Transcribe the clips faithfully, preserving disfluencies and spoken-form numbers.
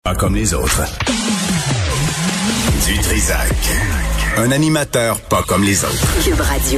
Pas comme les autres. Du Trisac. Un animateur pas comme les autres. Cube Radio.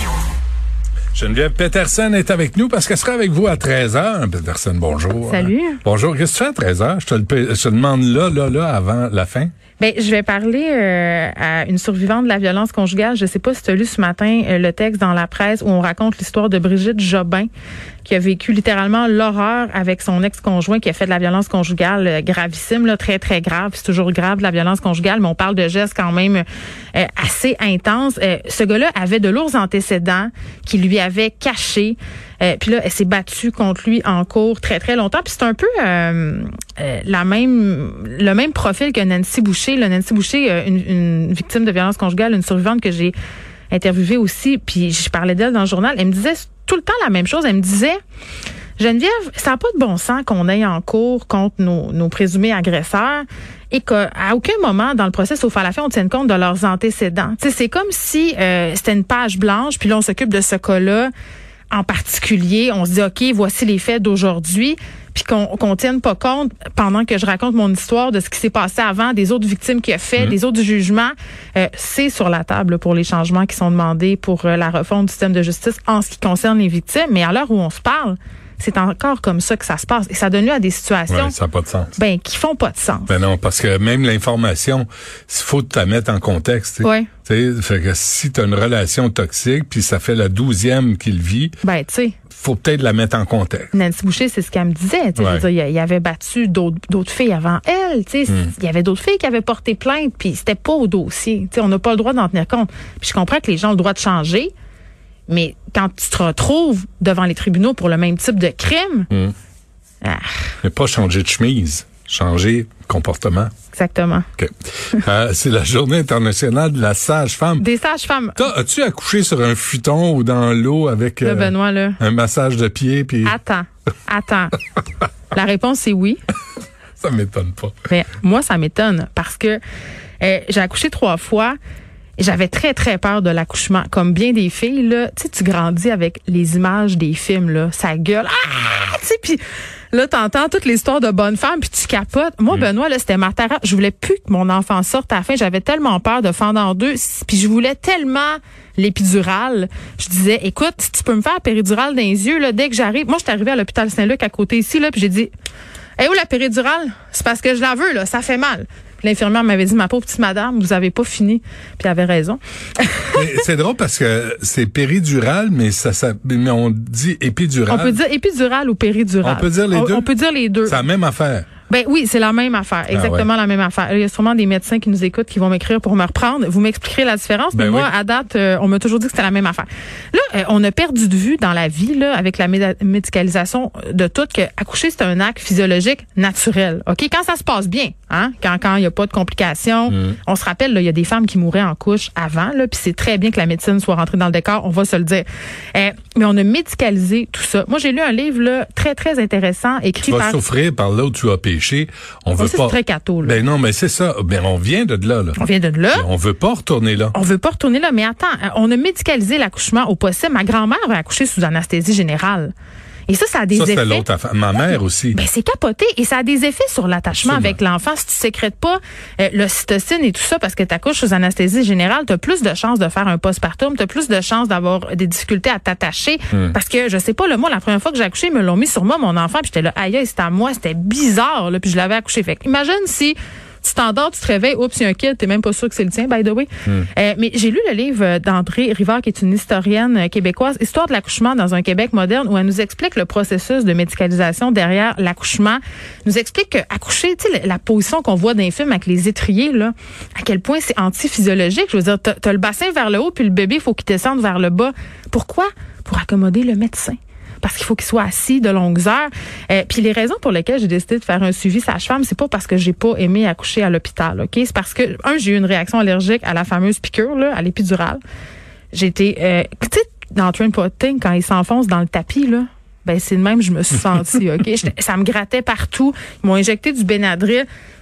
Geneviève Peterson est avec nous parce qu'elle sera avec vous à treize heures. Peterson, bonjour. Salut. Bonjour. Qu'est-ce que tu fais à treize heures? Je te le, je te demande là, là, là, avant la fin. Ben, je vais parler euh, à une survivante de la violence conjugale. Je sais pas si tu as lu ce matin euh, le texte dans la presse où on raconte l'histoire de Brigitte Jobin, qui a vécu littéralement l'horreur avec son ex-conjoint qui a fait de la violence conjugale euh, gravissime, là, très, très grave. C'est toujours grave, de la violence conjugale, mais on parle de gestes quand même euh, assez intenses. Euh, ce gars-là avait de lourds antécédents qui lui avaient caché. Euh, puis là, elle s'est battue contre lui en cours très, très longtemps. Puis c'est un peu euh, euh, la même le même profil que Nancy Boucher. Là, Nancy Boucher, euh, une, une victime de violence conjugale, une survivante que j'ai interviewée aussi. Puis je parlais d'elle dans le journal. Elle me disait tout le temps la même chose. Elle me disait, Geneviève, ça n'a pas de bon sens qu'on aille en cours contre nos, nos présumés agresseurs et qu'à aucun moment dans le procès, sauf à la fin, on tienne compte de leurs antécédents. T'sais, c'est comme si euh, c'était une page blanche, puis là, on s'occupe de ce cas-là en particulier. On se dit, OK, voici les faits d'aujourd'hui, puis qu'on qu'on tienne pas compte, pendant que je raconte mon histoire, de ce qui s'est passé avant, des autres victimes qu'il a fait, mmh. des autres jugements. Euh, c'est sur la table pour les changements qui sont demandés pour euh, la refonte du système de justice en ce qui concerne les victimes. Mais à l'heure où on se parle, c'est encore comme ça que ça se passe. Et ça donne lieu à des situations ouais, ça n'a pas de sens. Ben, qui font pas de sens. Ben non, parce que même l'information, il faut te la mettre en contexte. Oui. Tu sais, fait que si tu as une relation toxique, puis ça fait la douzième qu'il vit, ben, tu sais, faut peut-être la mettre en contexte. Nancy Boucher, c'est ce qu'elle me disait. Ouais. Je veux dire, il avait battu d'autres, d'autres filles avant elle. Tu sais, mm. Il y avait d'autres filles qui avaient porté plainte, puis c'était pas au dossier. Tu sais, on n'a pas le droit d'en tenir compte. Puis je comprends que les gens ont le droit de changer. Mais quand tu te retrouves devant les tribunaux pour le même type de crime... Mmh. Ah. Mais pas changer de chemise, changer de comportement. Exactement. Okay. euh, c'est la journée internationale de la sage-femme. Des sages-femmes. T'as, as-tu accouché sur un futon ou dans l'eau avec euh, là, Benoît, là. un massage de pied? Puis... Attends, attends. La réponse, c'est oui. Ça m'étonne pas. Mais moi, ça m'étonne parce que euh, j'ai accouché trois fois. J'avais très, très peur de l'accouchement. Comme bien des filles, là, tu sais, tu grandis avec les images des films, là, ça gueule. Ah! Tu sais, puis là, t'entends toute l'histoire de bonne femme, puis tu capotes. Moi, mmh. Benoît, là, c'était ma terreur. Je voulais plus que mon enfant sorte à la fin. J'avais tellement peur de fendre en deux, puis je voulais tellement l'épidurale. Je disais, écoute, si tu peux me faire la péridurale dans les yeux, là, dès que j'arrive. Moi, j'étais arrivée à l'hôpital Saint-Luc à côté ici, là, puis j'ai dit, hey, où la péridurale? C'est parce que je la veux, là, ça fait mal. L'infirmière m'avait dit, ma pauvre petite madame, vous avez pas fini. Puis elle avait raison. C'est drôle parce que c'est péridural, mais ça, ça, mais on dit épidural. On peut dire épidural ou péridural. On peut dire les on, deux. On peut dire les deux. C'est la même affaire. Ben oui, c'est la même affaire, exactement ah ouais. la même affaire. Il y a sûrement des médecins qui nous écoutent qui vont m'écrire pour me reprendre. Vous m'expliquerez la différence, ben mais moi, oui. à date, euh, on m'a toujours dit que c'était la même affaire. Là, euh, on a perdu de vue dans la vie, là, avec la méda- médicalisation de tout, que accoucher, c'est un acte physiologique naturel. OK? Quand ça se passe bien, hein? Quand quand il n'y a pas de complications. Mm. On se rappelle, là, il y a des femmes qui mouraient en couche avant, là, puis c'est très bien que la médecine soit rentrée dans le décor, on va se le dire. Euh, mais on a médicalisé tout ça. Moi, j'ai lu un livre, là, très, très intéressant, écrit tu vas par... souffrir par là où tu as péché. On veut ça, pas. C'est très catho, là. Ben non, mais c'est ça. Ben on vient de là, là. On vient de là. Mais on veut pas retourner là. On veut pas retourner là, mais attends, on a médicalisé l'accouchement au possible. Ma grand-mère a accouché sous anesthésie générale. Et ça, ça a des ça, effets. Ça, c'est l'autre affaire. Ma mère aussi. Ben, c'est capoté. Et ça a des effets sur l'attachement Absolument. Avec l'enfant. Si tu sécrètes pas euh, l'ocytocine et tout ça parce que tu accouches sous anesthésie générale, tu as plus de chances de faire un postpartum, tu as plus de chances d'avoir des difficultés à t'attacher. Hum. Parce que, je sais pas, le moi, la première fois que j'ai accouché, ils me l'ont mis sur moi, mon enfant, puis j'étais là, aïe, c'était à moi, c'était bizarre, là, puis je l'avais accouché. Fait imagine si tu t'endors, tu te réveilles, oups, il y a un kid, t'es même pas sûr que c'est le tien, by the way. Mm. Euh, mais j'ai lu le livre d'André Rivard, qui est une historienne québécoise, Histoire de l'accouchement dans un Québec moderne, où elle nous explique le processus de médicalisation derrière l'accouchement. Elle nous explique qu'accoucher, tu sais, la position qu'on voit dans les films avec les étriers, là, à quel point c'est antiphysiologique. Je veux dire, t'as, t'as le bassin vers le haut, puis le bébé, il faut qu'il descende vers le bas. Pourquoi? Pour accommoder le médecin. Parce qu'il faut qu'il soit assis de longues heures. Euh, puis les raisons pour lesquelles j'ai décidé de faire un suivi sage-femme, c'est pas parce que j'ai pas aimé accoucher à l'hôpital, ok? C'est parce que, un, j'ai eu une réaction allergique à la fameuse piqûre, là, à l'épidurale. J'ai été, euh, tu sais, dans Trainspotting, quand il s'enfonce dans le tapis, là, ben c'est de même que je me suis sentie, ok? J'étais, ça me grattait partout. Ils m'ont injecté du Benadryl.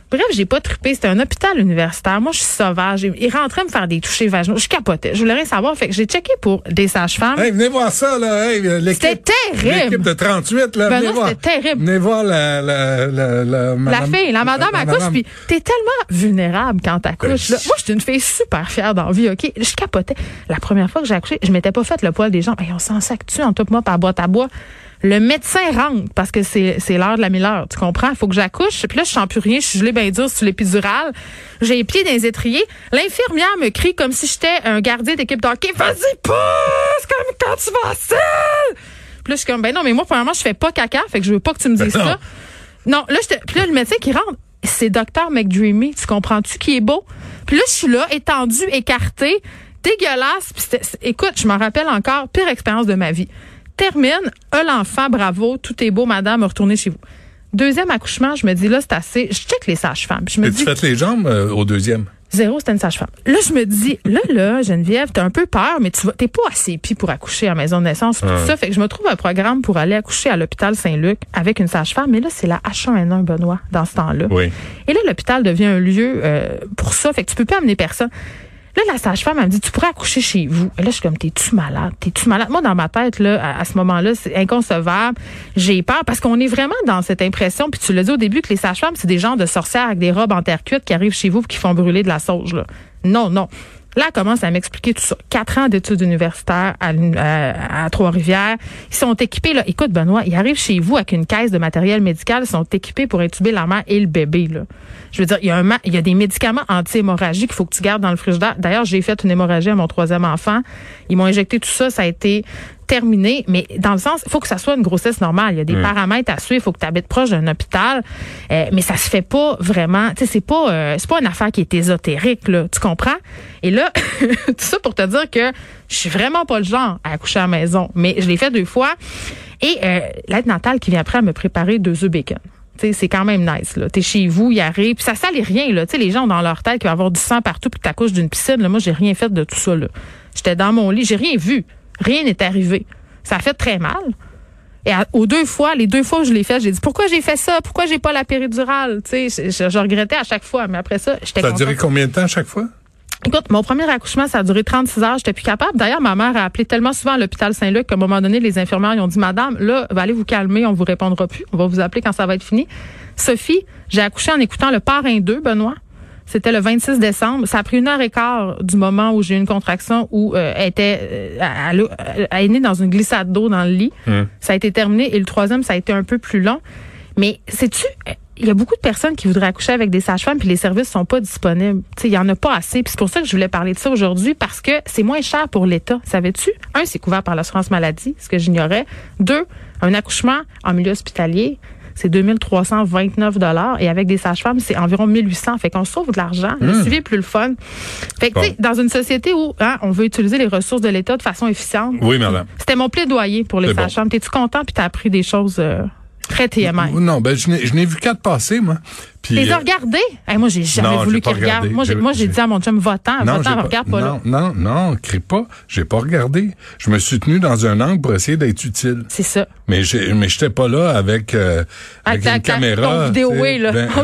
Bref, j'ai pas trippé. C'était un hôpital universitaire. Moi, je suis sauvage. Ils rentraient me faire des touchés vaginaux. Je capotais. Je voulais rien savoir. Fait que j'ai checké pour des sages-femmes. Hey, venez voir ça, là. Hey, l'équipe, c'était terrible. L'équipe de trente-huit, là. Ben venez non, voir. c'était terrible. Venez voir la, la, la, la, madame, la fille, la madame la, accouche. Puis t'es tellement vulnérable quand t'accouches. Ben, moi, je suis une fille super fière dans la vie, OK? Je capotais. La première fois que j'ai accouché, je m'étais pas fait le poil des jambes. Hey, on s'en sac-tu en tout moi par boîte à bois. Le médecin rentre parce que c'est c'est l'heure de la mille-heure, tu comprends? Il faut que j'accouche. Puis là, je sens plus rien. Je suis gelée bien dure sur l'épidurale. J'ai les pieds dans les étriers. L'infirmière me crie comme si j'étais un gardien d'équipe de hockey. Vas-y, pousse! Comme quand tu vas seul! Puis là, je suis comme, ben non, mais moi, premièrement, je fais pas caca. Fait que je veux pas que tu me dises ça. Non, là, j'étais, puis là, le médecin qui rentre, c'est docteur McDreamy. Tu comprends-tu qui est beau? Puis là, je suis là, étendue, écartée, dégueulasse. Puis c'était, écoute, je m'en rappelle encore, pire expérience de ma vie. Termine, un l'enfant, bravo, tout est beau, madame, retournez chez vous. Deuxième accouchement, je me dis, là, c'est assez. Je check les sages-femmes. Je me Et dis. tu fais les jambes euh, au deuxième? Zéro, c'était une sage-femme. Là, je me dis, là, là, Geneviève, t'as un peu peur, mais tu vas, t'es pas assez épi pour accoucher à la maison de naissance, tout ah. ça. Fait que je me trouve un programme pour aller accoucher à l'hôpital Saint-Luc avec une sage-femme. Mais là, c'est la H un N un, Benoît, dans ce temps-là. Oui. Et là, l'hôpital devient un lieu euh, pour ça. Fait que tu peux pas amener personne. Là, la sage-femme, elle me dit, tu pourrais accoucher chez vous. Et là, je suis comme, t'es-tu malade? T'es-tu malade? Moi, dans ma tête, là, à, à ce moment-là, c'est inconcevable. J'ai peur parce qu'on est vraiment dans cette impression, puis tu l'as dit au début, que les sages-femmes, c'est des genres de sorcières avec des robes en terre cuite qui arrivent chez vous et qui font brûler de la sauge, là. Non, non. Là, elle commence à m'expliquer tout ça. Quatre ans d'études universitaires à, à, à Trois-Rivières. Ils sont équipés, là. Écoute, Benoît, ils arrivent chez vous avec une caisse de matériel médical. Ils sont équipés pour intuber la mère et le bébé, là. Je veux dire, il y a un, il y a des médicaments anti-hémorragie qu'il faut que tu gardes dans le frigidaire. D'ailleurs, j'ai fait une hémorragie à mon troisième enfant. Ils m'ont injecté tout ça. Ça a été terminé. Mais dans le sens, il faut que ça soit une grossesse normale. Il y a des mmh. paramètres à suivre. Il faut que tu habites proche d'un hôpital. Euh, mais ça se fait pas vraiment. Tu sais, c'est pas, euh, c'est pas une affaire qui est ésotérique, là. Tu comprends? Et là, tout ça pour te dire que je suis vraiment pas le genre à accoucher à la maison. Mais je l'ai fait deux fois. Et euh, l'aide natale qui vient après à me préparer deux œufs bacon. T'sais, c'est quand même nice, là. T'es chez vous, il arrive, puis ça salit rien, là. T'sais, les gens ont dans leur tête qu'il va y avoir du sang partout puis que t'accouches d'une piscine. Là, moi, j'ai rien fait de tout ça, là. J'étais dans mon lit, j'ai rien vu. Rien n'est arrivé. Ça a fait très mal. Et à, aux deux fois, les deux fois où je l'ai fait, j'ai dit, pourquoi j'ai fait ça? Pourquoi j'ai pas la péridurale? Tu sais, je, je regrettais à chaque fois, mais après ça, j'étais contente. Ça a duré combien de temps à chaque fois? Écoute, mon premier accouchement, ça a duré trente-six heures. J'étais plus capable. D'ailleurs, ma mère a appelé tellement souvent à l'hôpital Saint-Luc qu'à un moment donné, les infirmières ils ont dit, madame, là, va aller vous calmer, on vous répondra plus. On va vous appeler quand ça va être fini. Sophie, j'ai accouché en écoutant Le Parrain deux, Benoît. C'était le vingt-six décembre. Ça a pris une heure et quart du moment où j'ai eu une contraction où euh, elle était euh, elle, elle, elle est née dans une glissade d'eau dans le lit. Mmh. Ça a été terminé. Et le troisième, ça a été un peu plus long. Mais sais-tu, il y a beaucoup de personnes qui voudraient accoucher avec des sages-femmes puis les services sont pas disponibles. Tu sais, il y en a pas assez. Puis c'est pour ça que je voulais parler de ça aujourd'hui parce que c'est moins cher pour l'État. Savais-tu? Un, c'est couvert par l'assurance maladie, ce que j'ignorais. Deux, un accouchement en milieu hospitalier, c'est deux mille trois cent vingt-neuf dollars et avec des sages-femmes, c'est environ mille huit cents. Fait qu'on sauve de l'argent. Mmh. Le suivi est plus le fun. Fait que, bon. tu sais, dans une société où hein, on veut utiliser les ressources de l'État de façon efficiente. Oui, madame. C'était mon plaidoyer pour les c'est sages-femmes. Bon. T'es-tu content puis t'as appris des choses euh, très T M I? Non, ben je n'ai, je n'ai vu quatre passer, moi. Puis, les as regardés? Hey, moi, j'ai jamais non, voulu qu'ils regardent. Moi, j'ai, moi, j'ai dit à mon chum, va-t'en, non, va-t'en, regarde pas, pas là. Non, non, non, crie pas. J'ai pas regardé. Je me suis tenu dans un angle pour essayer d'être utile. C'est ça. Mais j'ai, mais j'étais pas là avec, euh, avec ta, une ta, caméra. Ton vidéoé, là. Ben,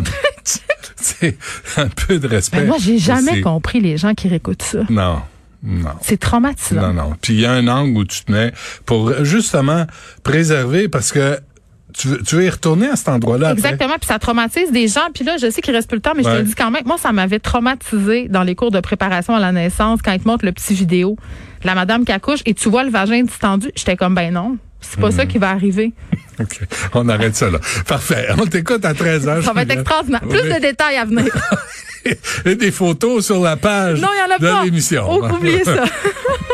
c'est un peu de respect. Ben, moi, j'ai jamais compris les gens qui réécoutent ça. Non. Non. C'est traumatisant. Non, non. Puis il y a un angle où tu tenais pour justement préserver parce que Tu veux, tu veux y retourner à cet endroit-là? Exactement, puis ça traumatise des gens. Puis là, je sais qu'il reste plus le temps, mais ouais. je te le dis quand même. Moi, ça m'avait traumatisé dans les cours de préparation à la naissance quand ils te montrent le petit vidéo de la madame qui accouche et tu vois le vagin distendu. J'étais comme, ben non, c'est pas mmh. ça qui va arriver. OK, on arrête ça là. Parfait, on t'écoute à treize heures. Ça va être extraordinaire. Plus de détails à venir. Et des photos sur la page non, y en a de pas. l'émission. Oh, oubliez ça.